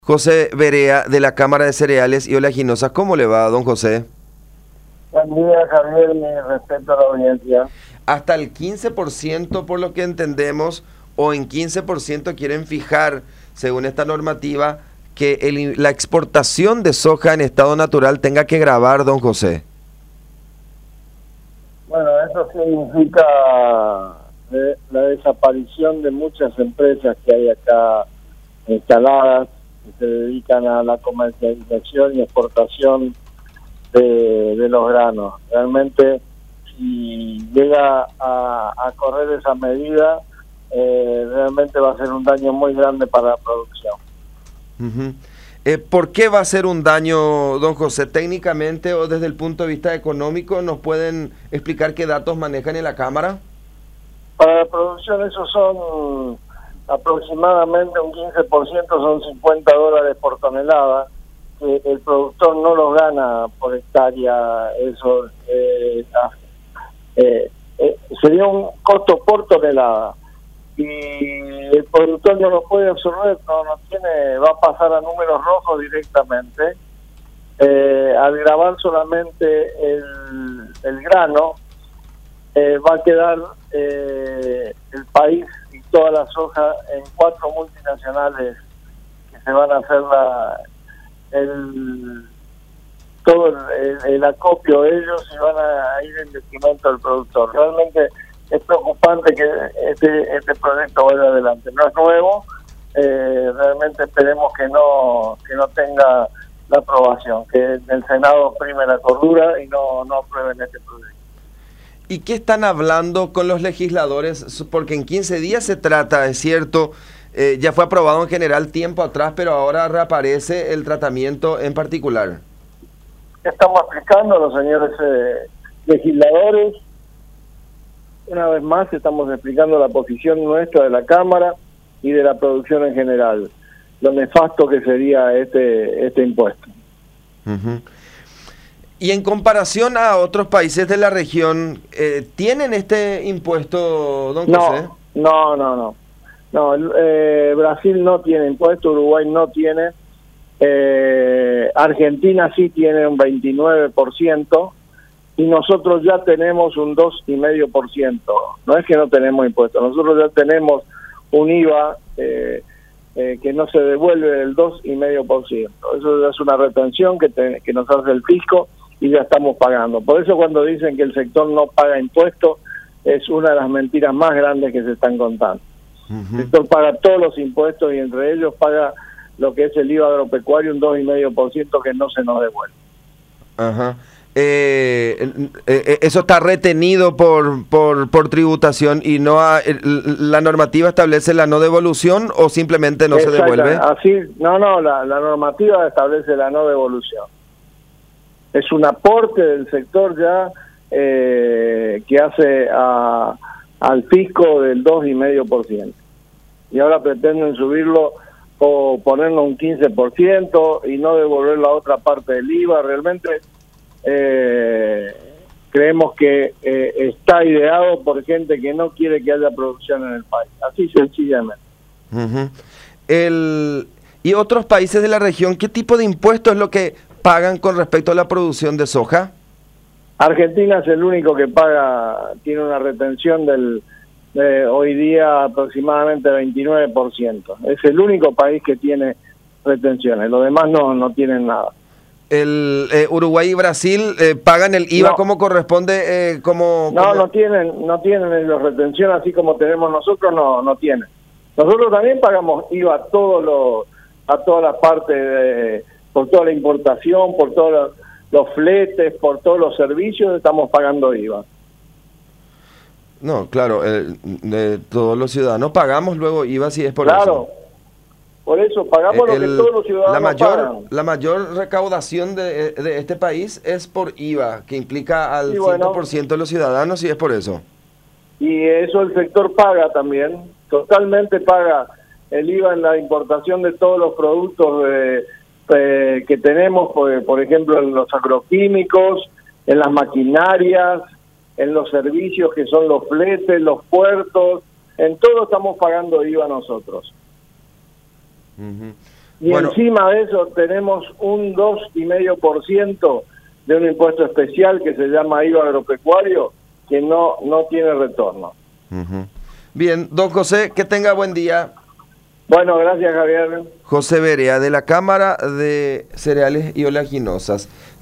José Berea, de la Cámara de Cereales y Oleaginosas. ¿Cómo le va, don José? Buen día, Javier, mi respeto a la audiencia. Hasta el 15%, por lo que entendemos, o en 15% quieren fijar, según esta normativa, que la exportación de soja en estado natural tenga que gravar, don José. Bueno, eso significa la desaparición de muchas empresas que hay acá instaladas, que se dedican a la comercialización y exportación de los granos. Realmente, si llega a correr esa medida, realmente va a ser un daño muy grande para la producción. ¿Por qué va a ser un daño, don José? Técnicamente o desde el punto de vista económico, ¿nos pueden explicar qué datos manejan en la Cámara? Para la producción esos son aproximadamente un 15%, son $50 por tonelada, que el productor no los gana por hectárea. Eso sería un costo por tonelada, y el productor no lo puede absorber, no tiene, va a pasar a números rojos directamente. Al grabar solamente el grano, va a quedar el país y toda la soja en 4 multinacionales que se van a hacer todo el acopio de ellos, y van a ir en detrimento del productor. Realmente es preocupante que este proyecto vaya adelante. No es nuevo, realmente esperemos que no tenga la aprobación, que el Senado prime la cordura y no aprueben este proyecto. ¿Y qué están hablando con los legisladores? Porque en 15 días se trata, es cierto, ya fue aprobado en general tiempo atrás, pero ahora reaparece el tratamiento en particular. Estamos explicando a los señores legisladores, una vez más estamos explicando la posición nuestra de la Cámara y de la producción en general, lo nefasto que sería este impuesto. Y en comparación a otros países de la región, ¿tienen este impuesto, don José? No, Brasil no tiene impuesto, Uruguay no tiene, Argentina sí tiene un 29%, y nosotros ya tenemos un 2,5%. No es que no tenemos impuestos, nosotros ya tenemos un IVA que no se devuelve del 2,5%. Eso es una retención que nos hace el fisco, y ya estamos pagando. Por eso cuando dicen que el sector no paga impuestos, es una de las mentiras más grandes que se están contando. El sector paga todos los impuestos, y entre ellos paga lo que es el IVA agropecuario, un 2,5% que no se nos devuelve. Eso está retenido por tributación, y no la normativa establece la no devolución, o simplemente no se devuelve. La normativa establece la no devolución. Es un aporte del sector ya que hace al fisco del 2,5%. Y ahora pretenden subirlo o ponerlo un 15% y no devolver la otra parte del IVA. Realmente creemos que está ideado por gente que no quiere que haya producción en el país. Así sencillamente. ¿Y otros países de la región, qué tipo de impuesto es lo que pagan con respecto a la producción de soja? Argentina es el único que paga, tiene una retención hoy día aproximadamente 29%. Es el único país que tiene retenciones, los demás no tienen nada. Uruguay y Brasil pagan el IVA como corresponde, no tienen ellos retención, así como tenemos nosotros, no tienen. Nosotros también pagamos IVA a todas las partes, por toda la importación, por todos los fletes, por todos los servicios, estamos pagando IVA. No, claro, todos los ciudadanos pagamos luego IVA, si es por eso. Claro, por eso pagamos lo que todos los ciudadanos pagan. La mayor recaudación de este país es por IVA, que implica al 100% de los ciudadanos, si es por eso. Y eso el sector paga también, totalmente paga el IVA en la importación de todos los productos que tenemos, por ejemplo, en los agroquímicos, en las maquinarias, en los servicios que son los fletes, los puertos, en todo estamos pagando IVA nosotros. Y Bueno, encima de eso tenemos un 2,5% de un impuesto especial que se llama IVA agropecuario, que no tiene retorno. bien, don José, que tenga buen día. Bueno, gracias, Javier. José Berea, de la Cámara de Cereales y Oleaginosas.